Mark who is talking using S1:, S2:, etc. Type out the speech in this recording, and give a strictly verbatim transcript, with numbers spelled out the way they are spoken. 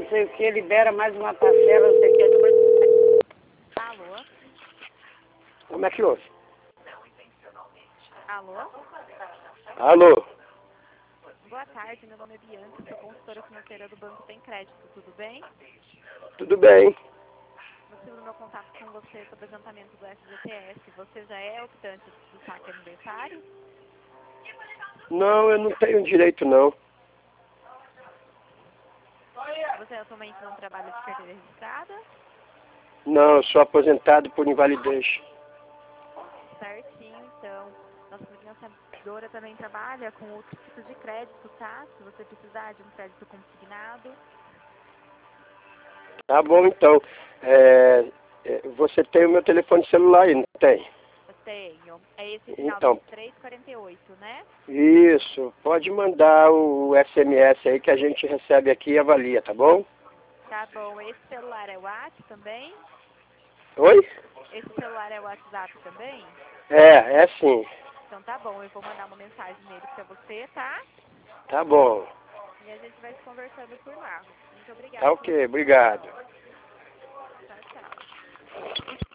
S1: não sei o que, libera mais uma parcela, não sei o que.
S2: Alô?
S3: Como é que ouve?
S2: Alô?
S3: Alô?
S2: Boa tarde, meu nome é Bianca, sou consultora financeira do Banco Tem Crédito, tudo bem?
S3: Tudo bem?
S2: Recebi o meu contato com você sobre o adiantamento do F G T S. Você já é optante do saque aniversário?
S3: Não, eu não tenho direito não.
S2: Você atualmente não trabalha de carteira registrada?
S3: Não, eu sou aposentado por invalidez.
S2: Certinho, então. Nossa financiadora também trabalha com outros tipos de crédito, tá? Se você precisar de um crédito consignado.
S3: Tá bom, então. É, é, você tem o meu telefone celular aí, não tem?
S2: Eu tenho. É esse final
S3: Então,
S2: vinte e três quarenta e oito, né?
S3: isso. Pode mandar o S M S aí que a gente recebe aqui e avalia, tá bom?
S2: Tá bom. Esse celular é o WhatsApp também?
S3: Oi?
S2: Esse celular é o WhatsApp também?
S3: É, é sim.
S2: Então tá bom, eu vou mandar uma mensagem nele pra você, tá?
S3: Tá bom.
S2: E a gente vai se conversando por lá. Muito
S3: Tá
S2: obrigada pela
S3: ok,
S2: sua
S3: obrigado.
S2: atenção. Tchau, tchau.